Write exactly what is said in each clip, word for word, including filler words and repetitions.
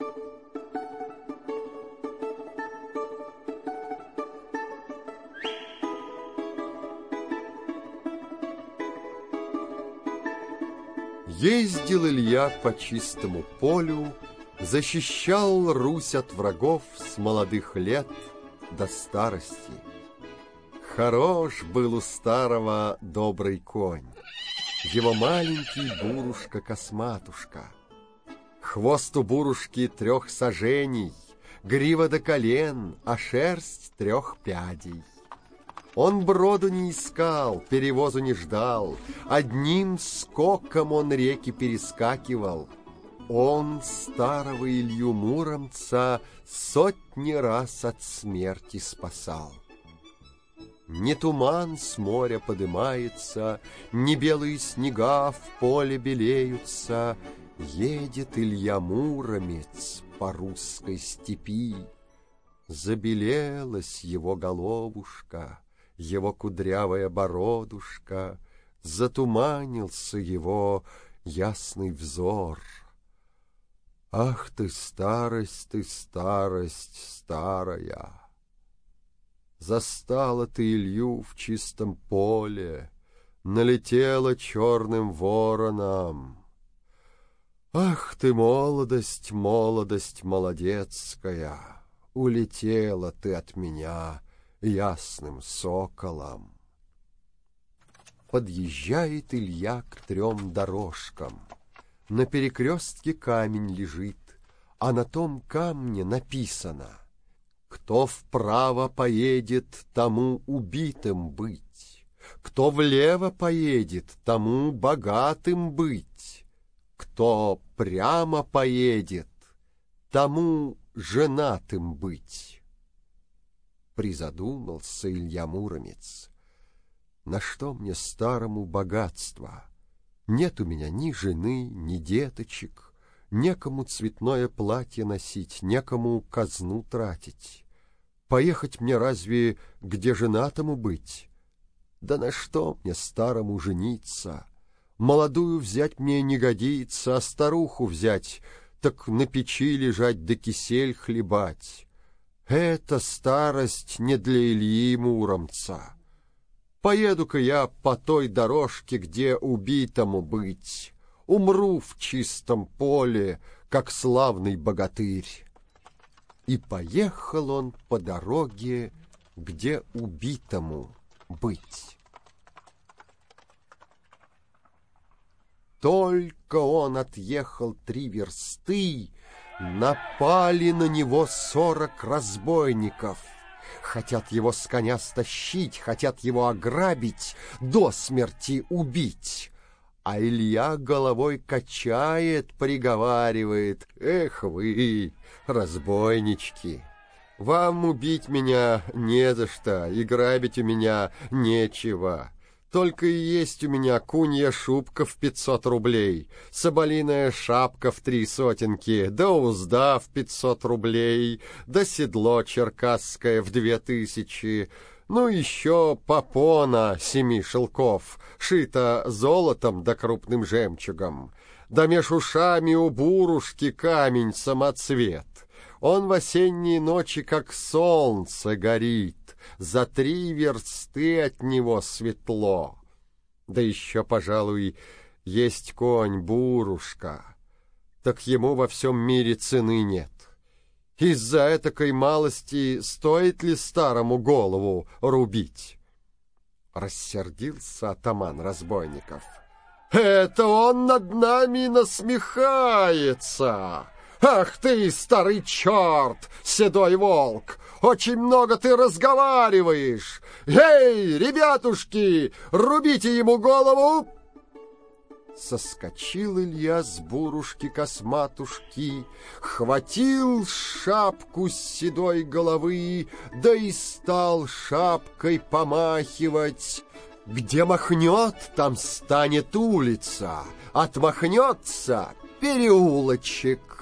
Ездил Илья по чистому полю, защищал Русь от врагов с молодых лет до старости. Хорош был у старого добрый конь, его маленький Бурушка-косматушка. Хвост у Бурушки трех саженей, грива до колен, а шерсть трех пядей. Он броду не искал, перевозу не ждал, одним скоком он реки перескакивал. Он старого Илью Муромца сотни раз от смерти спасал. Не туман с моря подымается, не белые снега в поле белеются. Едет Илья Муромец по русской степи. Забелелась его головушка, его кудрявая бородушка, затуманился его ясный взор. Ах ты, старость, ты, старость старая! Застала ты Илью в чистом поле, налетела черным вороном. Ах ты, молодость, молодость молодецкая! Улетела ты от меня ясным соколом. Подъезжает Илья к трем дорожкам. На перекрестке камень лежит, а на том камне написано: кто вправо поедет, тому убитым быть, кто влево поедет, тому богатым быть, кто прямо поедет, тому женатым быть. Призадумался Илья Муромец. На что мне старому богатство? Нет у меня ни жены, ни деточек, некому цветное платье носить, некому казну тратить. Поехать мне разве где женатому быть? Да на что мне старому жениться? Молодую взять мне не годится, а старуху взять, так на печи лежать да кисель хлебать. Эта старость не для Ильи Муромца. Поеду-ка я по той дорожке, где убитому быть. Умру в чистом поле, как славный богатырь. И поехал он по дороге, где убитому быть. Только он отъехал три версты, напали на него сорок разбойников. Хотят его с коня стащить, хотят его ограбить, до смерти убить. А Илья головой качает, приговаривает: эх вы, разбойнички, вам убить меня не за что, и грабить у меня нечего. Только и есть у меня кунья шубка в пятьсот рублей, соболиная шапка в три сотенки, да узда в пятьсот рублей, да седло черкасское в две тысячи, ну еще попона семи шелков, шита золотом да крупным жемчугом, да меж ушами у Бурушки камень самоцвет. Он в осенние ночи как солнце горит, за три версты от него светло. Да еще, пожалуй, есть конь Бурушка, так ему во всем мире цены нет. Из-за этакой малости стоит ли старому голову рубить? Рассердился атаман разбойников. Это он над нами насмехается! Ах ты, старый черт, седой волк! Очень много ты разговариваешь! Эй, ребятушки, рубите ему голову! Соскочил Илья с Бурушки-косматушки, хватил шапку с седой головы, да и стал шапкой помахивать. Где махнет, там станет улица, отмахнется — переулочек.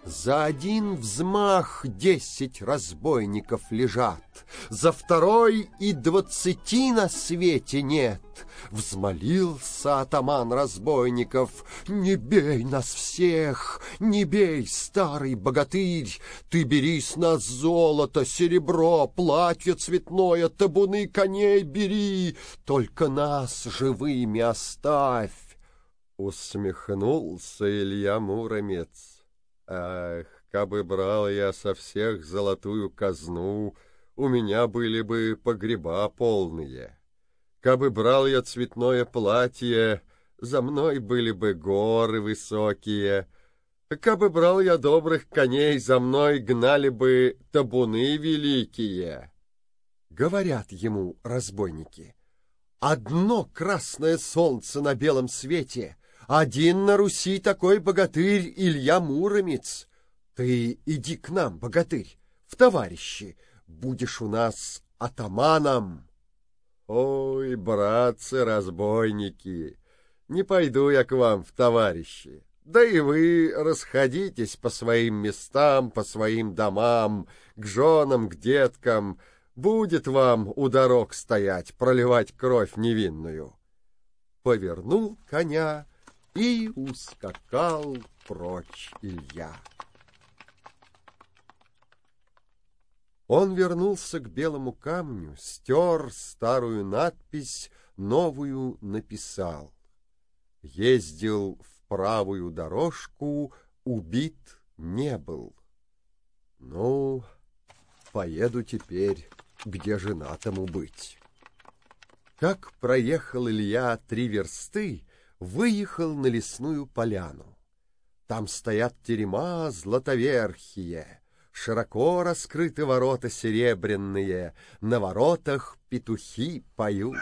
За один взмах десять разбойников лежат, за второй и двадцати на свете нет. Взмолился атаман разбойников: «Не бей нас всех, не бей, старый богатырь! Ты бери с нас золото, серебро, платье цветное, табуны коней бери, только нас живыми оставь!» Усмехнулся Илья Муромец. «Ах, кабы брал я со всех золотую казну, у меня были бы погреба полные. Кабы брал я цветное платье, за мной были бы горы высокие. Кабы брал я добрых коней, за мной гнали бы табуны великие». Говорят ему разбойники: «Одно красное солнце на белом свете, один на Руси такой богатырь Илья Муромец. Ты иди к нам, богатырь, в товарищи, будешь у нас атаманом». «Ой, братцы-разбойники, не пойду я к вам в товарищи. Да и вы расходитесь по своим местам, по своим домам, к женам, к деткам. Будет вам у дорог стоять, проливать кровь невинную». Повернул коня и ускакал прочь Илья. Он вернулся к белому камню, стер старую надпись, новую написал. Ездил в правую дорожку, убит не был. Ну, поеду теперь, где женатому быть. Как проехал Илья три версты, выехал на лесную поляну. Там стоят терема златоверхие, широко раскрыты ворота серебряные, на воротах петухи поют.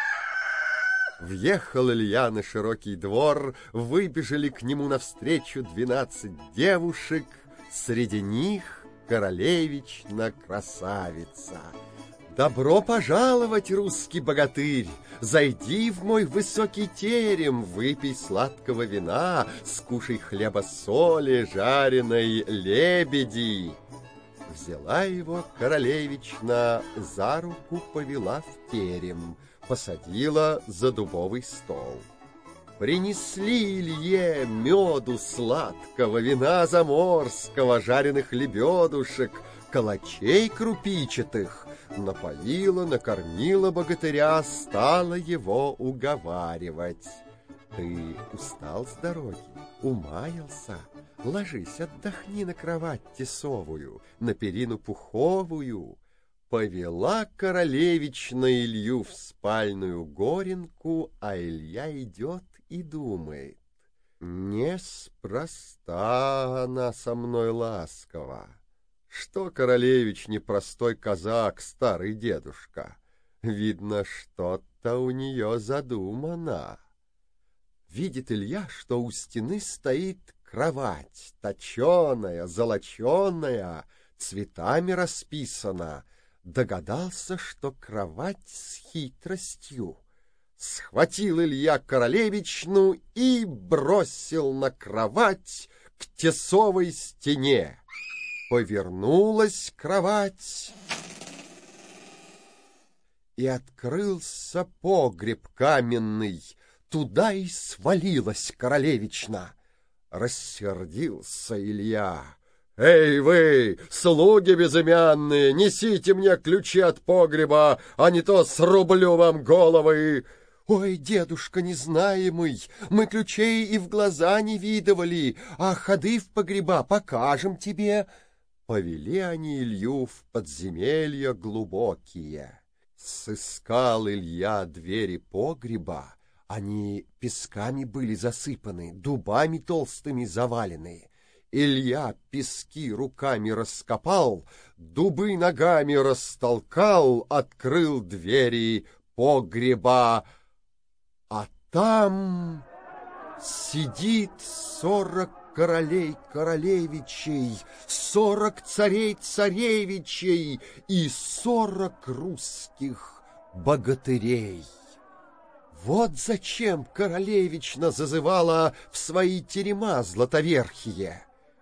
Въехал Илья на широкий двор, выбежали к нему навстречу двенадцать девушек, среди них королевична красавица. «Добро пожаловать, русский богатырь! Зайди в мой высокий терем, выпей сладкого вина, скушай хлеба соли, жареной лебеди». Взяла его королевична, за руку повела в терем, посадила за дубовый стол. Принесли Илье меду сладкого, вина заморского, жареных лебедушек, калачей крупичатых. Напоила, накормила богатыря, стала его уговаривать. «Ты устал с дороги, умаялся? Ложись, отдохни на кровать тесовую, на перину пуховую». Повела королевична Илью в спальную горенку, а Илья идет и думает: неспроста она со мной ласкова. Что королевич непростой казак, старый дедушка? Видно, что-то у нее задумано. Видит Илья, что у стены стоит кровать, точеная, золоченая, цветами расписана. Догадался, что кровать с хитростью. Схватил Илья королевичну и бросил на кровать к тесовой стене. Повернулась кровать, и открылся погреб каменный. Туда и свалилась королевична. Рассердился Илья. «Эй вы, слуги безымянные, несите мне ключи от погреба, а не то срублю вам головы!» «Ой, дедушка незнаемый, мы ключей и в глаза не видывали, а ходы в погреба покажем тебе». Повели они Илью в подземелья глубокие. Сыскал Илья двери погреба, они песками были засыпаны, дубами толстыми завалены. Илья пески руками раскопал, дубы ногами растолкал, открыл двери погреба, а там сидит сорок королей королевичей, сорок царей царевичей и сорок русских богатырей. Вот зачем королевична зазывала в свои терема златоверхие.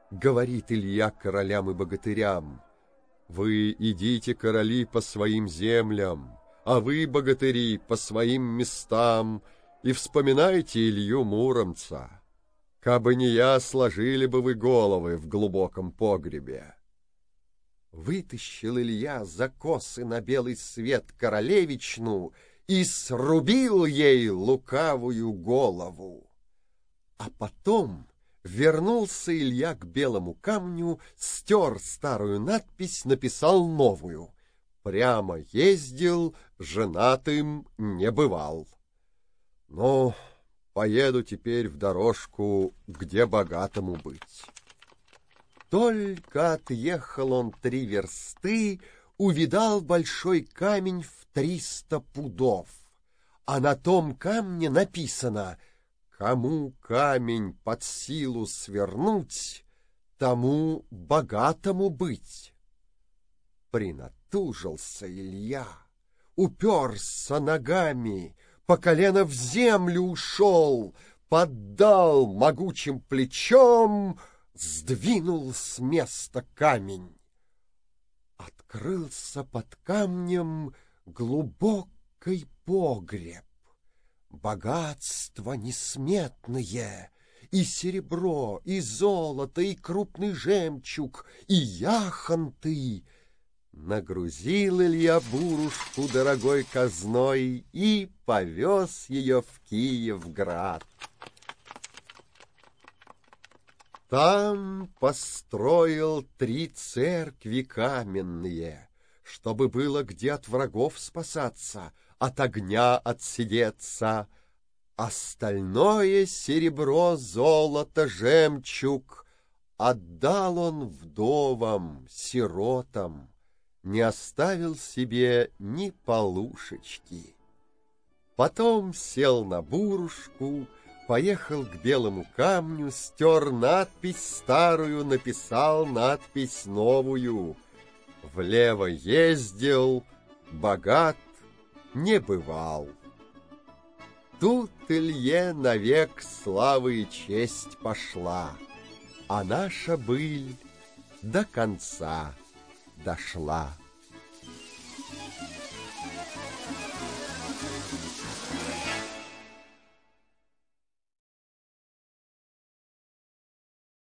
говорит Илья королям и богатырям. Вы идите, короли, по своим землям, а вы, богатыри, по своим местам, и вспоминайте Илью Муромца. Кабы не я, сложили бы вы головы в глубоком погребе. Вытащил Илья за косы на белый свет королевичну и срубил ей лукавую голову. А потом вернулся Илья к белому камню, стер старую надпись, написал новую. Прямо ездил, женатым не бывал. Ну, поеду теперь в дорожку, где богатому быть. Только отъехал он три версты, увидал большой камень в триста пудов, а на том камне написано: кому камень под силу свернуть, тому богатому быть. Принатужился Илья, уперся ногами, по колено в землю ушел, поддал могучим плечом, сдвинул с места камень. Открылся под камнем глубокий погреб. Богатства несметные, и серебро, и золото, и крупный жемчуг, и яхонты. Нагрузил Илья Бурушку дорогой казной и повез ее в Киевград. Там построил три церкви каменные, чтобы было где от врагов спасаться, от огня отсидеться. Остальное серебро, золото, жемчуг отдал он вдовам, сиротам, не оставил себе ни полушечки. Потом сел на бурушку, поехал к белому камню, стер надпись старую, написал надпись новую. Влево ездил, богат не бывал. Тут Илье навек слава и честь пошла, а наша быль до конца дошла.